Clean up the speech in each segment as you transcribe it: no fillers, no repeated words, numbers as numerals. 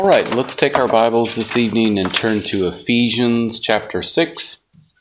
All right, let's take our Bibles this evening and turn to Ephesians chapter 6.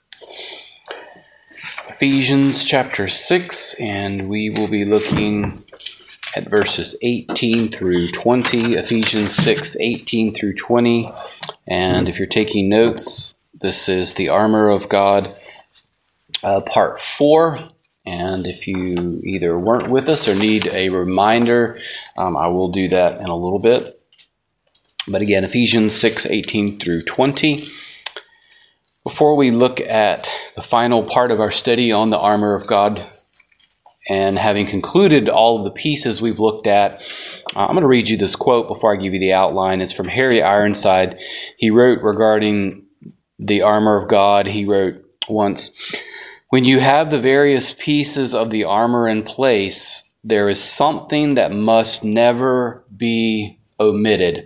Ephesians chapter 6, and we will be looking at verses 18 through 20. Ephesians 6, 18 through 20. And if you're taking notes, this is the Armor of God, part 4. And if you either weren't with us or need a reminder, I will do that in a little bit. But again, Ephesians 6, 18 through 20. Before we look at the final part of our study on the armor of God, and having concluded all of the pieces we've looked at, I'm going to read you this quote before I give you the outline. It's from Harry Ironside. He wrote regarding the armor of God, he wrote once, "When you have the various pieces of the armor in place, there is something that must never be omitted."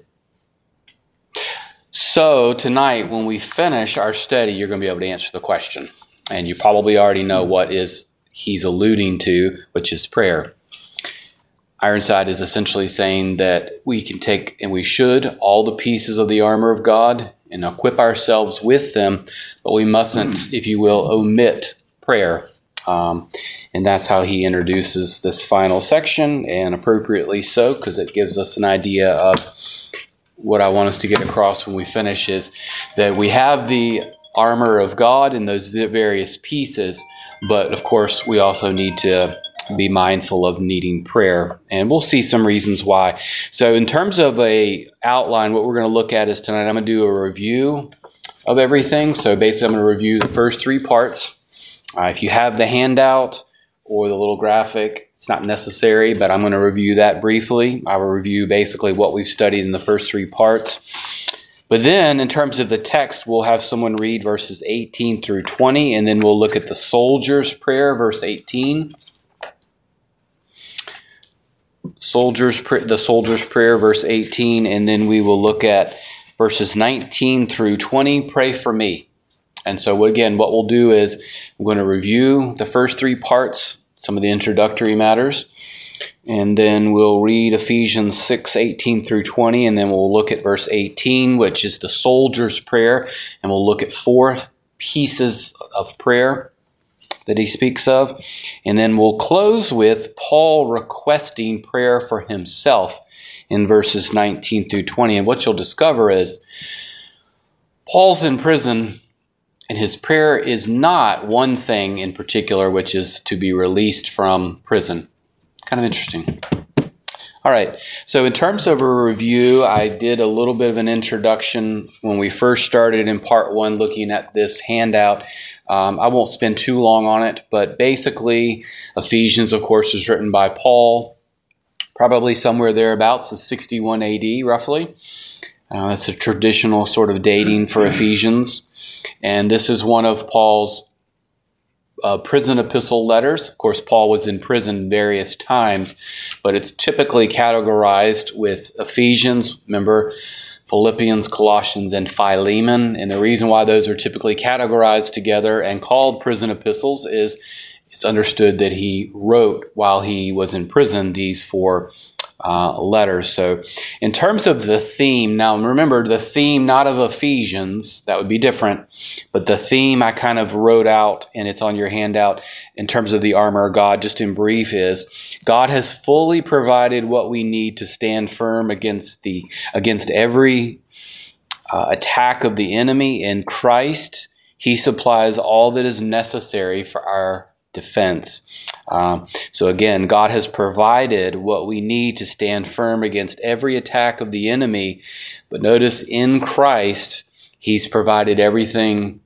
So tonight, when we finish our study, you're going to be able to answer the question. And you probably already know what he's alluding to, which is prayer. Ironside is essentially saying that we can take, and we should, all the pieces of the armor of God and equip ourselves with them, but we mustn't, if you will, omit prayer. And that's how he introduces this final section, and appropriately so, because it gives us an idea of what I want us to get across when we finish is that we have the armor of God and those various pieces, but of course we also need to be mindful of needing prayer, and we'll see some reasons why. So in terms of a outline, what we're going to look at is tonight I'm going to do a review of everything. So basically I'm going to review the first three parts. If you have the handout or the little graphic, it's not necessary, but I'm going to review that briefly. I will review basically what we've studied in the first three parts. But then, in terms of the text, we'll have someone read verses 18 through 20, and then we'll look at the soldier's prayer, verse 18. The soldier's prayer, verse 18, and then we will look at verses 19 through 20, pray for me. And so again, what we'll do is we're going to review the first three parts, some of the introductory matters, and then we'll read Ephesians 6, 18 through 20, and then we'll look at verse 18, which is the soldier's prayer, and we'll look at four pieces of prayer that he speaks of, and then we'll close with Paul requesting prayer for himself in verses 19 through 20. And what you'll discover is Paul's in prison, and his prayer is not one thing in particular, which is to be released from prison. Kind of interesting. All right. So in terms of a review, I did a little bit of an introduction when we first started in part 1 looking at this handout. I won't spend too long on it, but basically Ephesians, of course, was written by Paul, probably somewhere thereabouts, is 61 AD roughly. That's a traditional sort of dating for Ephesians. And this is one of Paul's prison epistle letters. Of course, Paul was in prison various times, but it's typically categorized with Ephesians, remember, Philippians, Colossians, and Philemon. And the reason why those are typically categorized together and called prison epistles is it's understood that he wrote while he was in prison these four letters. So in terms of the theme, now remember the theme not of Ephesians, that would be different, but the theme I kind of wrote out, and it's on your handout in terms of the armor of God, just in brief, is God has fully provided what we need to stand firm against every attack of the enemy in Christ. He supplies all that is necessary for our defense. So again, God has provided what we need to stand firm against every attack of the enemy. But notice in Christ, He's provided everything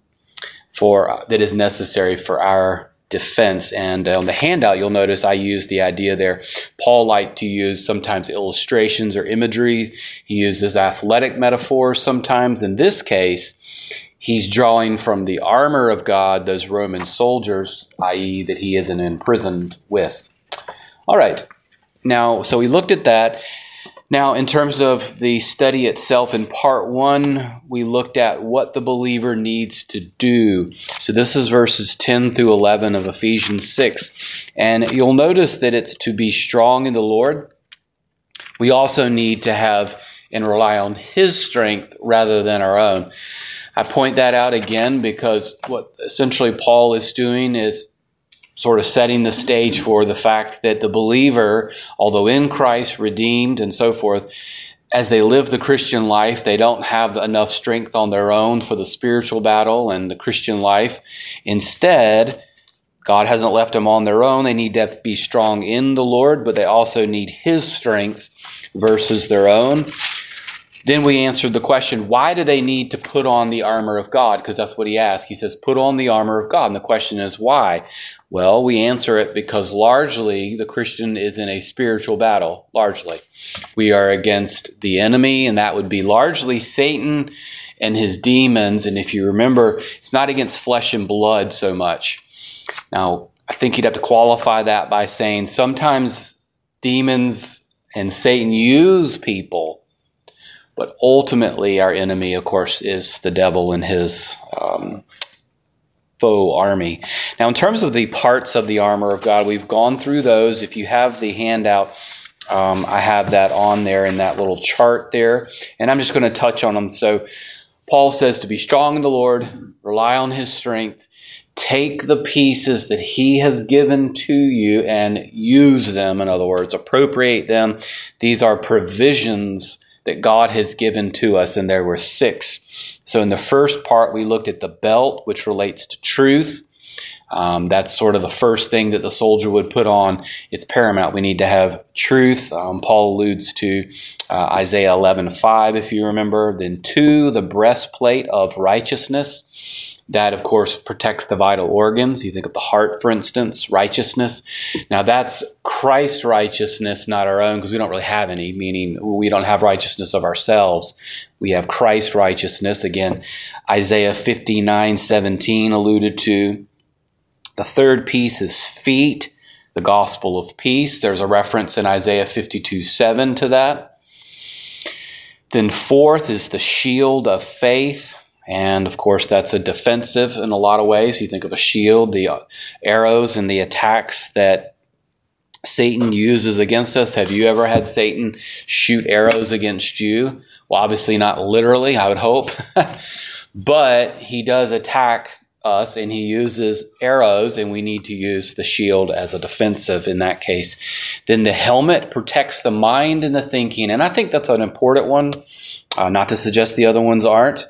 that is necessary for our defense. And on the handout, you'll notice I use the idea there. Paul liked to use sometimes illustrations or imagery. He uses athletic metaphors sometimes. In this case, he's drawing from the armor of God, those Roman soldiers, i.e. that he isn't imprisoned with. All right. Now, so we looked at that. Now, in terms of the study itself, in part 1, we looked at what the believer needs to do. So this is verses 10 through 11 of Ephesians 6. And you'll notice that it's to be strong in the Lord. We also need to have and rely on His strength rather than our own. I point that out again because what essentially Paul is doing is sort of setting the stage for the fact that the believer, although in Christ, redeemed and so forth, as they live the Christian life, they don't have enough strength on their own for the spiritual battle and the Christian life. Instead, God hasn't left them on their own. They need to be strong in the Lord, but they also need His strength versus their own. Then we answered the question, why do they need to put on the armor of God? Because that's what he asked. He says, put on the armor of God. And the question is, why? Well, we answer it because largely the Christian is in a spiritual battle, largely. We are against the enemy, and that would be largely Satan and his demons. And if you remember, it's not against flesh and blood so much. Now, I think you'd have to qualify that by saying sometimes demons and Satan use people, but ultimately our enemy, of course, is the devil and his foe army. Now, in terms of the parts of the armor of God, we've gone through those. If you have the handout, I have that on there in that little chart there, and I'm just going to touch on them. So Paul says to be strong in the Lord, rely on His strength, take the pieces that He has given to you and use them. In other words, appropriate them. These are provisions that God has given to us, and there were 6. So in the first part, we looked at the belt, which relates to truth. That's sort of the first thing that the soldier would put on. It's paramount. We need to have truth. Paul alludes to Isaiah 11:5, if you remember. Then 2, the breastplate of righteousness. That, of course, protects the vital organs. You think of the heart, for instance, righteousness. Now, that's Christ's righteousness, not our own, because we don't really have any, meaning we don't have righteousness of ourselves. We have Christ's righteousness. Again, Isaiah 59:17 alluded to. The third piece is feet, the gospel of peace. There's a reference in Isaiah 52:7 to that. Then 4th is the shield of faith. And, of course, that's a defensive in a lot of ways. You think of a shield, the arrows and the attacks that Satan uses against us. Have you ever had Satan shoot arrows against you? Well, obviously not literally, I would hope. But he does attack us, and he uses arrows, and we need to use the shield as a defensive in that case. Then the helmet protects the mind and the thinking. And I think that's an important one, not to suggest the other ones aren't.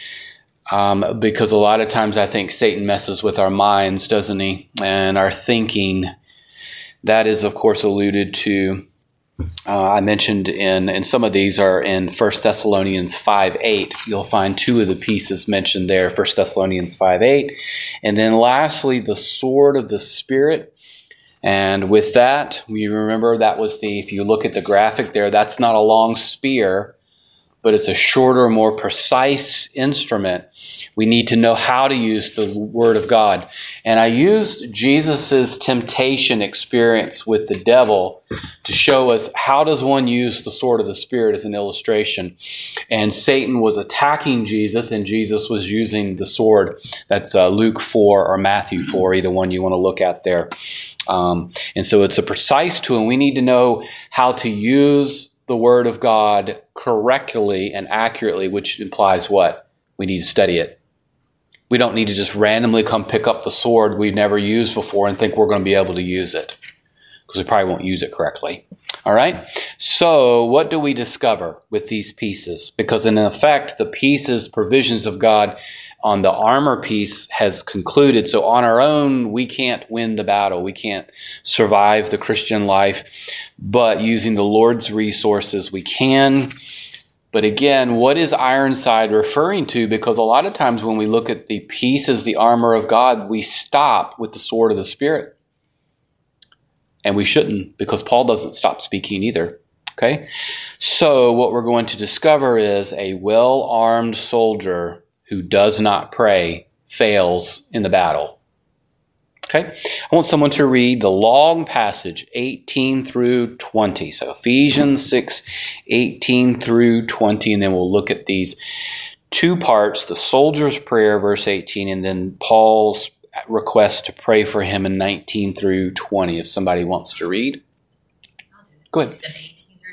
Because a lot of times I think Satan messes with our minds, doesn't he? And our thinking. That is, of course, alluded to. I mentioned and some of these are in 1 Thessalonians 5:8. You'll find 2 of the pieces mentioned there, 1 Thessalonians 5:8. And then lastly, the sword of the Spirit. And with that, we remember that was if you look at the graphic there, that's not a long spear, but it's a shorter, more precise instrument. We need to know how to use the Word of God. And I used Jesus' temptation experience with the devil to show us how does one use the sword of the Spirit as an illustration. And Satan was attacking Jesus, and Jesus was using the sword. That's Luke 4 or Matthew 4, either one you want to look at there. And so it's a precise tool, and we need to know how to use the Word of God correctly and accurately, which implies what? We need to study it. We don't need to just randomly come pick up the sword we've never used before and think we're going to be able to use it, because we probably won't use it correctly. All right? So what do we discover with these pieces? Because in effect, the pieces, provisions of God on the armor piece has concluded. So on our own, we can't win the battle. We can't survive the Christian life. But using the Lord's resources, we can. But again, what is Ironside referring to? Because a lot of times when we look at the pieces, the armor of God, we stop with the sword of the Spirit. And we shouldn't, because Paul doesn't stop speaking either. Okay? So what we're going to discover is a well-armed soldier who does not pray fails in the battle. Okay? I want someone to read the long passage, 18 through 20. So Ephesians 6, 18 through 20, and then we'll look at these 2 parts, the soldier's prayer, verse 18, and then Paul's request to pray for him in 19 through 20, if somebody wants to read. I'll do it. Go ahead. You said 18 through 20?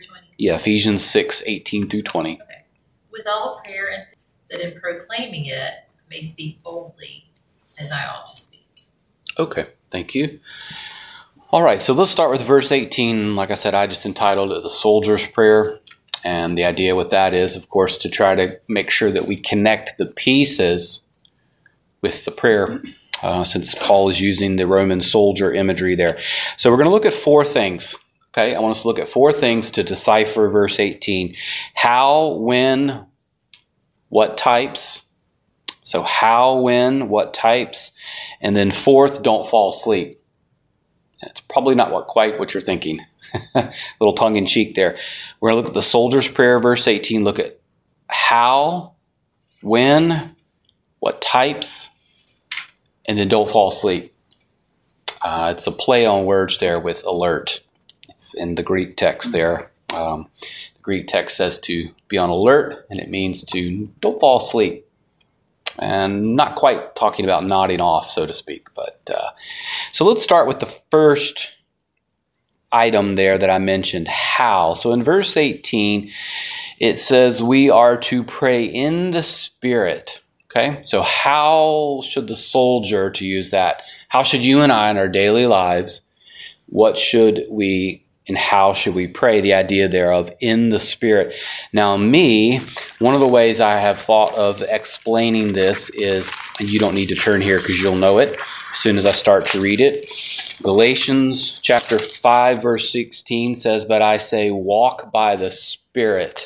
Yeah, Ephesians 6:18 through 20. Okay. With all prayer and that in proclaiming it may speak boldly as I ought to speak. Okay, thank you. All right, so let's start with verse 18. Like I said, I just entitled it The Soldier's Prayer. And the idea with that is, of course, to try to make sure that we connect the pieces with the prayer, since Paul is using the Roman soldier imagery there. So we're going to look at four things. Okay, I want us to look at four things to decipher verse 18. How, when, what types. So how, when, what types. And then fourth, don't fall asleep. It's probably not quite what you're thinking. A little tongue-in-cheek there. We're going to look at the soldier's prayer, verse 18. Look at how, when, what types, and then don't fall asleep. It's a play on words there with alert in the Greek text there. The Greek text says to be on alert, and it means to don't fall asleep. And not quite talking about nodding off, so to speak. But so let's start with the first item there that I mentioned, how. So in verse 18, it says we are to pray in the Spirit. Okay, so how should the soldier, to use that, how should you and I in our daily lives, what should we and how should we pray? The idea there of in the Spirit. Now one of the ways I have thought of explaining this is, and you don't need to turn here because you'll know it as soon as I start to read it. Galatians chapter 5 verse 16 says, "But I say walk by the Spirit."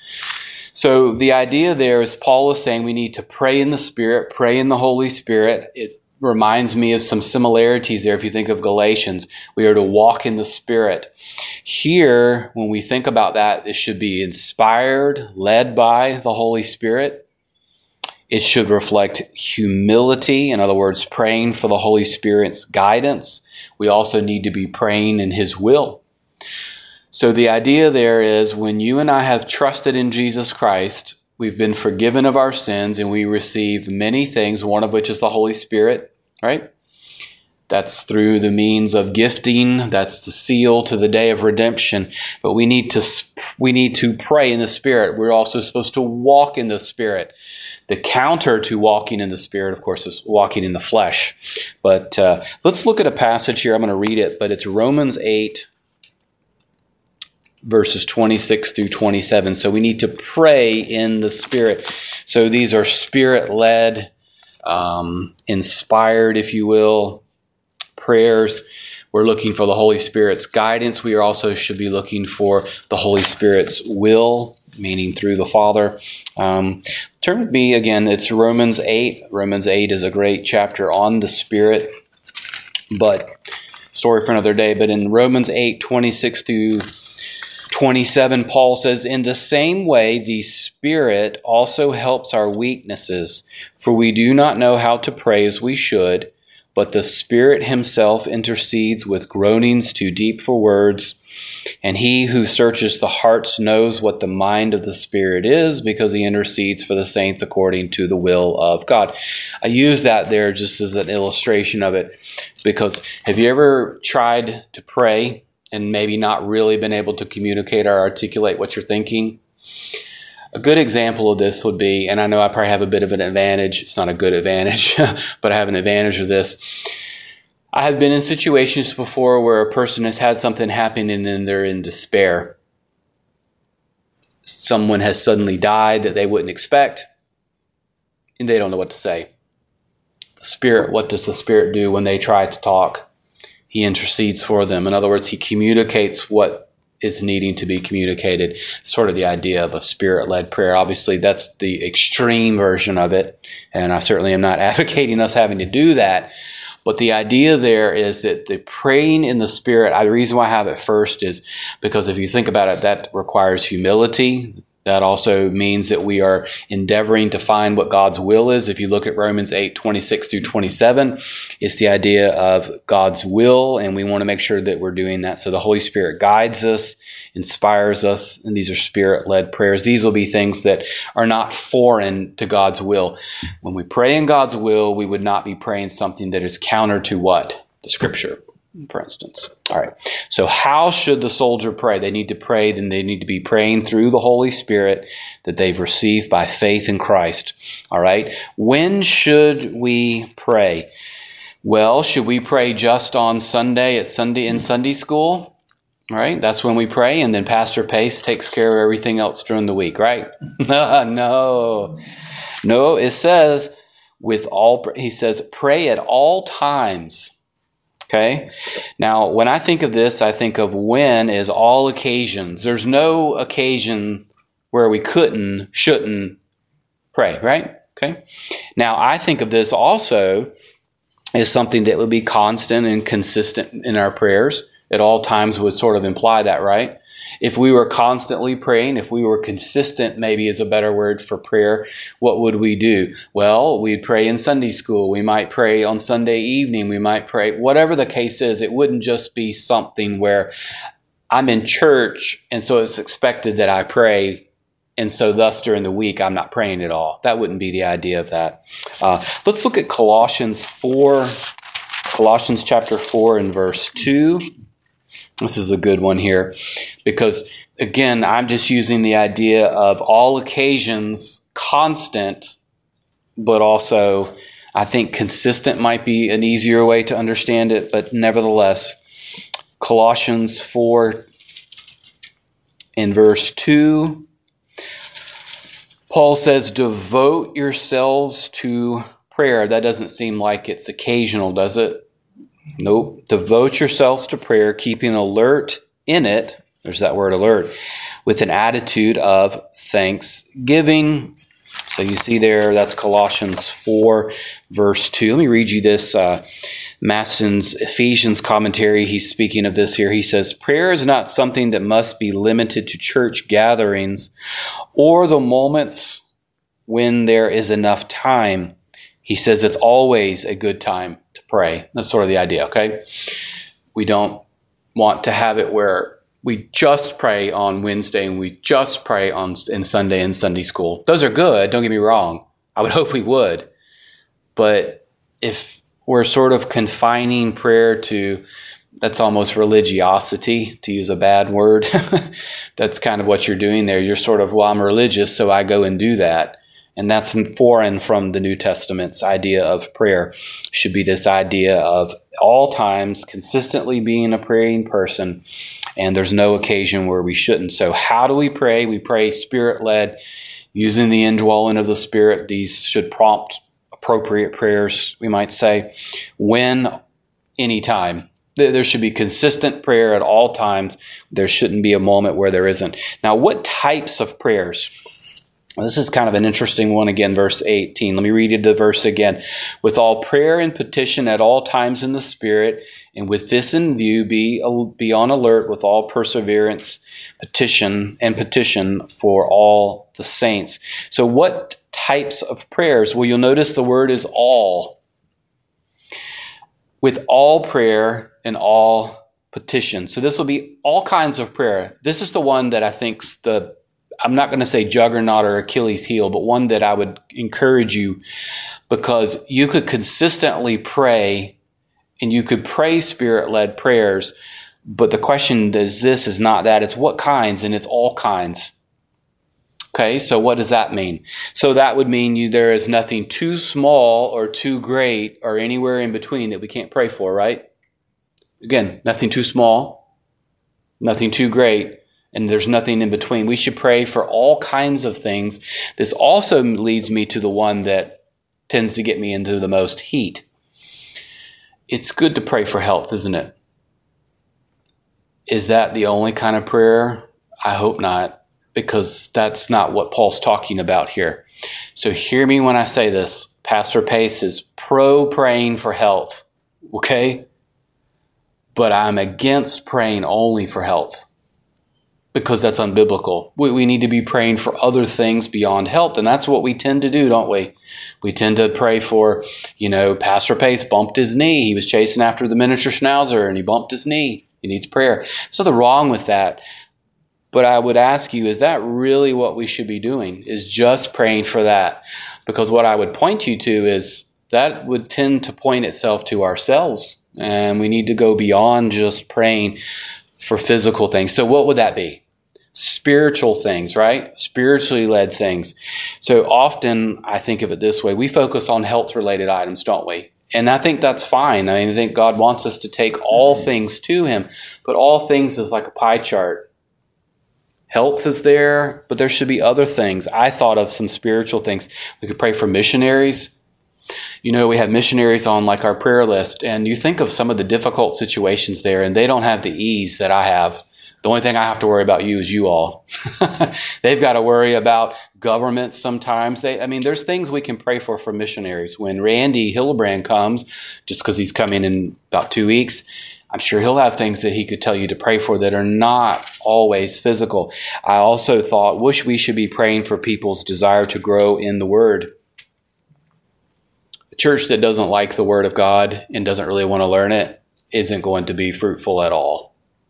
So the idea there is Paul is saying we need to pray in the Spirit, pray in the Holy Spirit. It reminds me of some similarities there. If you think of Galatians, we are to walk in the Spirit. Here, when we think about that, it should be inspired, led by the Holy Spirit. It should reflect humility. In other words, praying for the Holy Spirit's guidance. We also need to be praying in His will. So the idea there is when you and I have trusted in Jesus Christ, we've been forgiven of our sins and we receive many things, one of which is the Holy Spirit, right? That's through the means of gifting. That's the seal to the day of redemption. But we need to pray in the Spirit. We're also supposed to walk in the Spirit. The counter to walking in the Spirit, of course, is walking in the flesh. But let's look at a passage here. I'm going to read it, but it's Romans 8, verses 26 through 27. So we need to pray in the Spirit. So these are Spirit-led, inspired, if you will, prayers. We're looking for the Holy Spirit's guidance. We also should be looking for the Holy Spirit's will, meaning through the Father. Turn with me again. It's Romans 8. Romans 8 is a great chapter on the Spirit, but story for another day. But in Romans 8, 26 through 27, Paul says, "In the same way, the Spirit also helps our weaknesses, for we do not know how to pray as we should, but the Spirit Himself intercedes with groanings too deep for words. And He who searches the hearts knows what the mind of the Spirit is, because He intercedes for the saints according to the will of God." I use that there just as an illustration of it, because have you ever tried to pray and maybe not really been able to communicate or articulate what you're thinking? A good example of this would be, and I know I probably have a bit of an advantage. It's not a good advantage, but I have an advantage of this. I have been in situations before where a person has had something happen and then they're in despair. Someone has suddenly died that they wouldn't expect, and they don't know what to say. The Spirit, what does the Spirit do when they try to talk? He intercedes for them. In other words, He communicates what is needing to be communicated. Sort of the idea of a Spirit-led prayer. Obviously, that's the extreme version of it, and I certainly am not advocating us having to do that. But the idea there is that the praying in the Spirit, the reason why I have it first is because if you think about it, that requires humility. That also means that we are endeavoring to find what God's will is. If you look at Romans 8, 26 through 27, it's the idea of God's will, and we want to make sure that we're doing that. So the Holy Spirit guides us, inspires us, and these are Spirit-led prayers. These will be things that are not foreign to God's will. When we pray in God's will, we would not be praying something that is counter to what? The Scripture. for instance. All right. So how should the soldier pray? They need to pray, then they need to be praying through the Holy Spirit that they've received by faith in Christ. All right. When should we pray? Well, should we pray just on Sunday in Sunday school? All right. That's when we pray, and then Pastor Pace takes care of everything else during the week, right? No. It says he says pray at all times. Okay. Now, when I think of this, I think of when as all occasions. There's no occasion where we shouldn't pray, right? Okay. Now, I think of this also as something that would be constant and consistent in our prayers. At all times would sort of imply that, right? If we were constantly praying, if we were consistent, maybe is a better word for prayer, what would we do? Well, we'd pray in Sunday school. We might pray on Sunday evening. We might pray, whatever the case is. It wouldn't just be something where I'm in church and so it's expected that I pray, and so thus during the week I'm not praying at all. That wouldn't be the idea of that. Let's look at Colossians chapter 4 and verse 2. This is a good one here because, again, I'm just using the idea of all occasions, constant, but also I think consistent might be an easier way to understand it, but nevertheless, Colossians 4 in verse 2, Paul says, devote yourselves to prayer. That doesn't seem like it's occasional, does it? Nope. Devote yourselves to prayer, keeping alert in it. There's that word alert, with an attitude of thanksgiving. So you see there, that's Colossians 4, verse 2. Let me read you this. Maston's Ephesians commentary, he's speaking of this here. He says, prayer is not something that must be limited to church gatherings or the moments when there is enough time. He says it's always a good time to pray. That's sort of the idea, okay? We don't want to have it where we just pray on Wednesday and we just pray in Sunday and Sunday school. Those are good, don't get me wrong. I would hope we would. But if we're sort of confining prayer to, that's almost religiosity, to use a bad word. That's kind of what you're doing there. You're sort of, well, I'm religious, so I go and do that. And that's foreign from the New Testament's idea of prayer. Should be this idea of all times consistently being a praying person, and there's no occasion where we shouldn't. So how do we pray? We pray Spirit-led, using the indwelling of the Spirit. These should prompt appropriate prayers, we might say. When? Anytime. There should be consistent prayer at all times. There shouldn't be a moment where there isn't. Now, what types of prayers? Well, this is kind of an interesting one again, verse 18. Let me read you the verse again. With all prayer and petition at all times in the Spirit, and with this in view, be on alert with all perseverance, petition for all the saints. So what types of prayers? Well, you'll notice the word is all. With all prayer and all petition. So this will be all kinds of prayer. This is the one that I think's I'm not going to say juggernaut or Achilles heel, but one that I would encourage you, because you could consistently pray and you could pray Spirit-led prayers. But the question is not that. It's what kinds, and it's all kinds. Okay, so what does that mean? So that would mean there is nothing too small or too great or anywhere in between that we can't pray for, right? Again, nothing too small, nothing too great, and there's nothing in between. We should pray for all kinds of things. This also leads me to the one that tends to get me into the most heat. It's good to pray for health, isn't it? Is that the only kind of prayer? I hope not, because that's not what Paul's talking about here. So hear me when I say this. Pastor Pace is pro-praying for health, okay? But I'm against praying only for health, because that's unbiblical. We need to be praying for other things beyond health, and that's what we tend to do, don't we? We tend to pray for, Pastor Pace bumped his knee. He was chasing after the miniature schnauzer, and he bumped his knee. He needs prayer. There's nothing wrong with that. But I would ask you, is that really what we should be doing, is just praying for that? Because what I would point you to is that would tend to point itself to ourselves. And we need to go beyond just praying for physical things. So what would that be? Spiritual things, right? Spiritually led things. So often I think of it this way. We focus on health-related items, don't we? And I think that's fine. I mean, I think God wants us to take all things to him, but all things is like a pie chart. Health is there, but there should be other things. I thought of some spiritual things. We could pray for missionaries. You know, we have missionaries on like our prayer list, and you think of some of the difficult situations there, and they don't have the ease that I have. The only thing I have to worry about is you all. They've got to worry about governments sometimes. There's things we can pray for missionaries. When Randy Hillebrand comes, just because he's coming in about 2 weeks, I'm sure he'll have things that he could tell you to pray for that are not always physical. I also wish we should be praying for people's desire to grow in the Word. A church that doesn't like the Word of God and doesn't really want to learn it isn't going to be fruitful at all.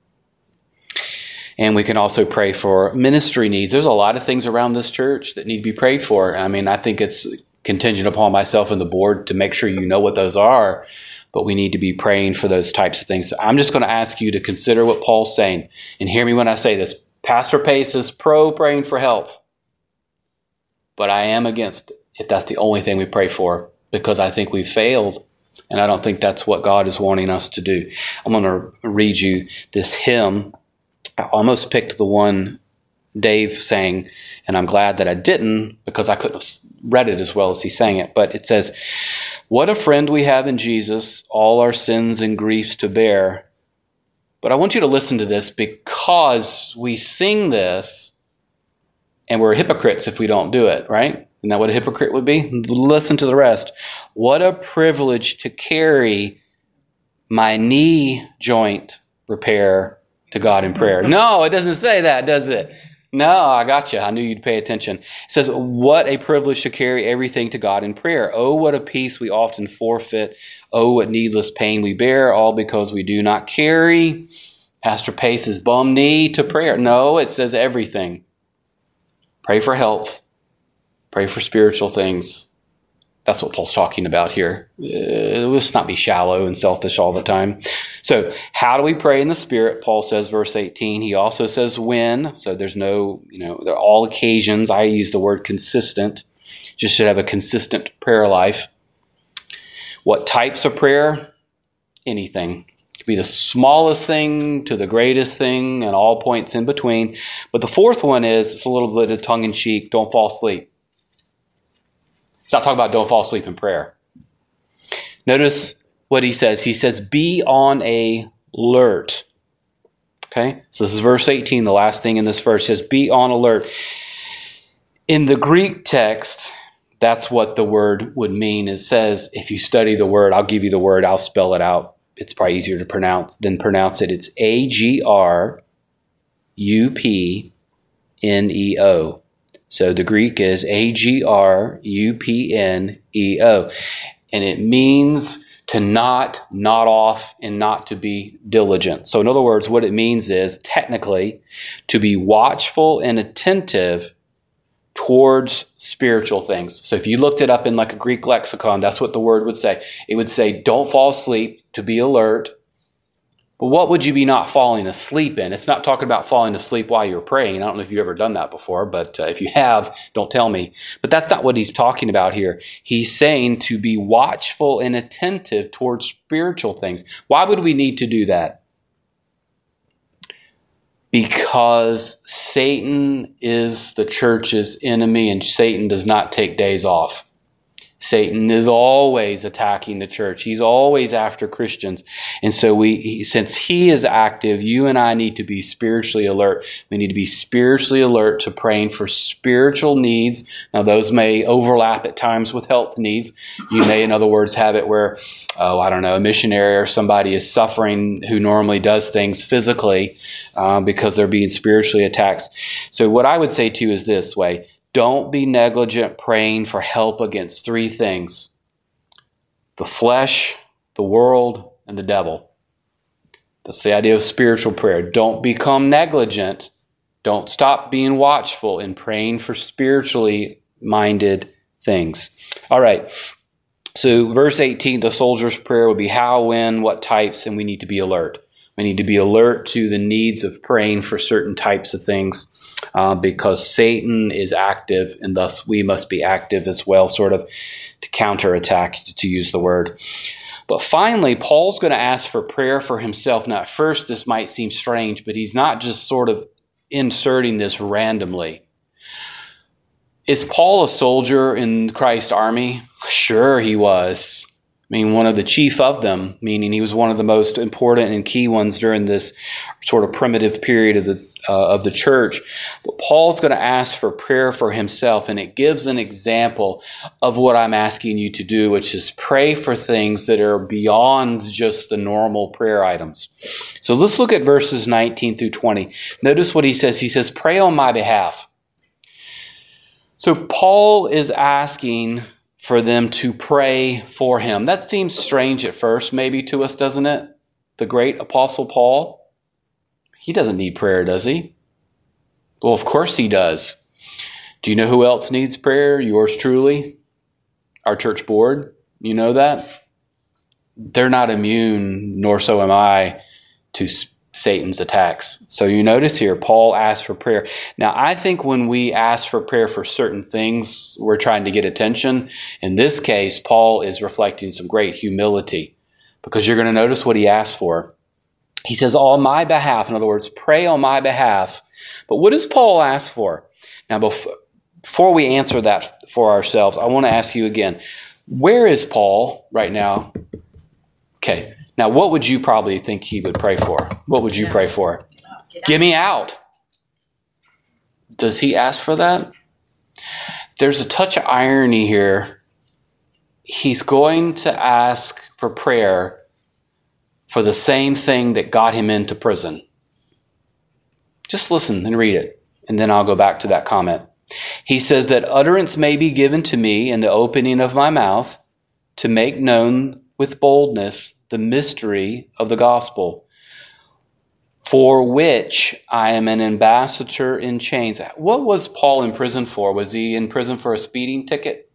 And we can also pray for ministry needs. There's a lot of things around this church that need to be prayed for. I mean, I think it's contingent upon myself and the board to make sure you know what those are, but we need to be praying for those types of things. So I'm just going to ask you to consider what Paul's saying. And hear me when I say this. Pastor Pace is pro praying for health, but I am against it if that's the only thing we pray for, because I think we've failed, and I don't think that's what God is wanting us to do. I'm going to read you this hymn. I almost picked the one Dave sang, and I'm glad that I didn't, because I couldn't have read it as well as he sang it. But it says, "What a friend we have in Jesus, all our sins and griefs to bear." But I want you to listen to this, because we sing this, and we're hypocrites if we don't do it, right? Isn't that what a hypocrite would be? Listen to the rest. "What a privilege to carry my knee joint repair to God in prayer." No, it doesn't say that, does it? No, I got you. I knew you'd pay attention. It says, "What a privilege to carry everything to God in prayer. Oh, what a peace we often forfeit. Oh, what needless pain we bear, all because we do not carry Pastor Pace's bum knee to prayer." No, it says everything. Pray for health. Pray for spiritual things. That's what Paul's talking about here. Let's not be shallow and selfish all the time. So how do we pray in the Spirit? Paul says, verse 18. He also says when. So there's no, they're all occasions. I use the word consistent. Just should have a consistent prayer life. What types of prayer? Anything. It could be the smallest thing to the greatest thing and all points in between. But the fourth one is, it's a little bit of tongue-in-cheek, don't fall asleep. It's not talking about don't fall asleep in prayer. Notice what he says. He says, be on alert. Okay? So this is verse 18, the last thing in this verse. It says, be on alert. In the Greek text, that's what the word would mean. It says, if you study the word, I'll give you the word, I'll spell it out. It's probably easier to pronounce than pronounce it. It's A-G-R-U-P-N-E-O. So the Greek is A-G-R-U-P-N-E-O. And it means to not off and not to be diligent. So in other words, what it means is technically to be watchful and attentive towards spiritual things. So if you looked it up in like a Greek lexicon, that's what the word would say. It would say, don't fall asleep, to be alert. But what would you be not falling asleep in? It's not talking about falling asleep while you're praying. I don't know if you've ever done that before, but if you have, don't tell me. But that's not what he's talking about here. He's saying to be watchful and attentive towards spiritual things. Why would we need to do that? Because Satan is the church's enemy, and Satan does not take days off. Satan is always attacking the church. He's always after Christians. And so since he is active, you and I need to be spiritually alert. We need to be spiritually alert to praying for spiritual needs. Now, those may overlap at times with health needs. You may, in other words, have it where, a missionary or somebody is suffering who normally does things physically because they're being spiritually attacked. So what I would say to you is this way. Don't be negligent praying for help against three things: the flesh, the world, and the devil. That's the idea of spiritual prayer. Don't become negligent. Don't stop being watchful in praying for spiritually minded things. All right. So verse 18, the soldier's prayer would be how, when, what types, and we need to be alert. We need to be alert to the needs of praying for certain types of things because Satan is active, and thus we must be active as well, sort of to counterattack, to use the word. But finally, Paul's going to ask for prayer for himself. Now, at first, this might seem strange, but he's not just sort of inserting this randomly. Is Paul a soldier in Christ's army? Sure, he was. I mean, one of the chief of them, meaning he was one of the most important and key ones during this sort of primitive period of the church. But Paul's going to ask for prayer for himself, and it gives an example of what I'm asking you to do, which is pray for things that are beyond just the normal prayer items. So let's look at verses 19 through 20. Notice what he says. He says, pray on my behalf. So Paul is asking for them to pray for him. That seems strange at first, maybe to us, doesn't it? The great Apostle Paul, he doesn't need prayer, does he? Well, of course he does. Do you know who else needs prayer? Yours truly, our church board. You know that? They're not immune, nor so am I, to Satan's attacks. So you notice here, Paul asks for prayer. Now, I think when we ask for prayer for certain things, we're trying to get attention. In this case, Paul is reflecting some great humility, because you're going to notice what he asks for. He says, on my behalf, in other words, pray on my behalf. But what does Paul ask for? Now, before we answer that for ourselves, I want to ask you again, where is Paul right now? Okay. Now, what would you probably think he would pray for? What would you pray for? Get me out. Does he ask for that? There's a touch of irony here. He's going to ask for prayer for the same thing that got him into prison. Just listen and read it, and then I'll go back to that comment. He says that utterance may be given to me in the opening of my mouth to make known with boldness the mystery of the gospel, for which I am an ambassador in chains. What was Paul in prison for? Was he in prison for a speeding ticket?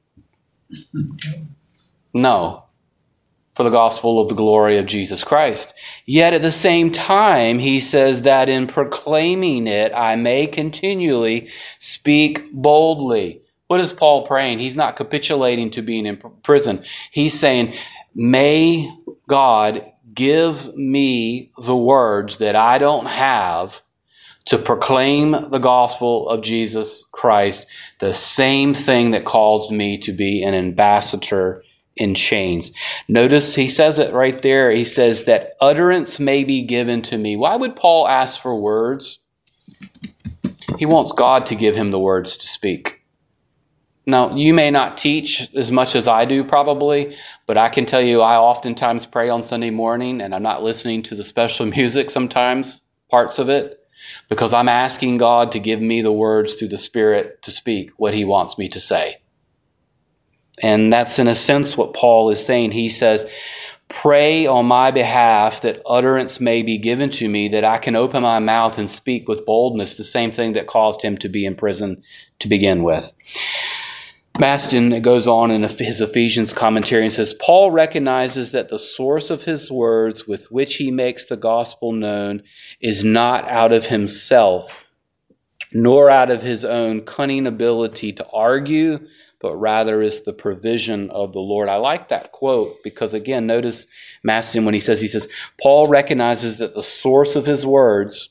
No, for the gospel of the glory of Jesus Christ. Yet at the same time, he says that in proclaiming it, I may continually speak boldly. What is Paul praying? He's not capitulating to being in prison. He's saying, may God give me the words that I don't have to proclaim the gospel of Jesus Christ, the same thing that caused me to be an ambassador in chains. Notice he says it right there. He says that utterance may be given to me. Why would Paul ask for words? He wants God to give him the words to speak. Now, you may not teach as much as I do probably, but I can tell you I oftentimes pray on Sunday morning, and I'm not listening to the special music sometimes, parts of it, because I'm asking God to give me the words through the Spirit to speak what he wants me to say. And that's in a sense what Paul is saying. He says, pray on my behalf that utterance may be given to me, that I can open my mouth and speak with boldness, the same thing that caused him to be in prison to begin with. Maston goes on in his Ephesians commentary and says, Paul recognizes that the source of his words with which he makes the gospel known is not out of himself, nor out of his own cunning ability to argue, but rather is the provision of the Lord. I like that quote because, again, notice Maston when he says, Paul recognizes that the source of his words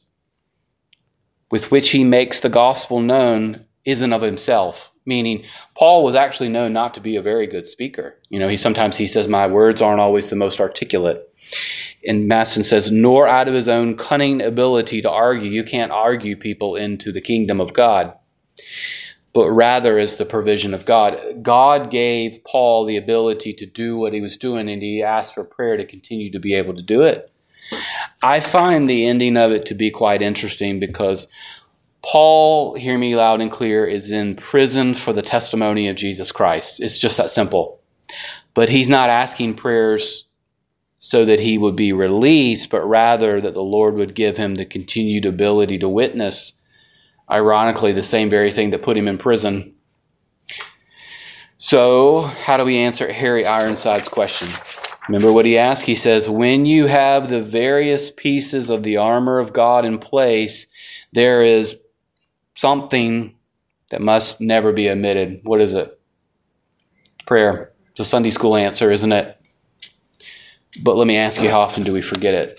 with which he makes the gospel known isn't of himself. Meaning, Paul was actually known not to be a very good speaker. You know, he says, my words aren't always the most articulate. And Maston says, nor out of his own cunning ability to argue. You can't argue people into the kingdom of God. But rather is the provision of God. God gave Paul the ability to do what he was doing, and he asked for prayer to continue to be able to do it. I find the ending of it to be quite interesting because Paul, hear me loud and clear, is in prison for the testimony of Jesus Christ. It's just that simple. But he's not asking prayers so that he would be released, but rather that the Lord would give him the continued ability to witness, ironically, the same very thing that put him in prison. So, how do we answer Harry Ironside's question? Remember what he asked? He says, when you have the various pieces of the armor of God in place, there is something that must never be omitted. What is it? Prayer. It's a Sunday school answer, isn't it? But let me ask you, how often do we forget it?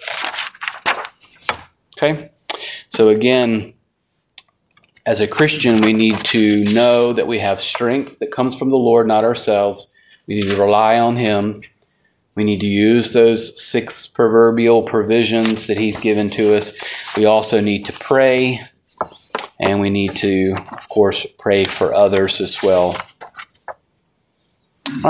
Okay? So again, as a Christian, we need to know that we have strength that comes from the Lord, not ourselves. We need to rely on Him. We need to use those 6 proverbial provisions that He's given to us. We also need to pray, and we need to, of course, pray for others as well.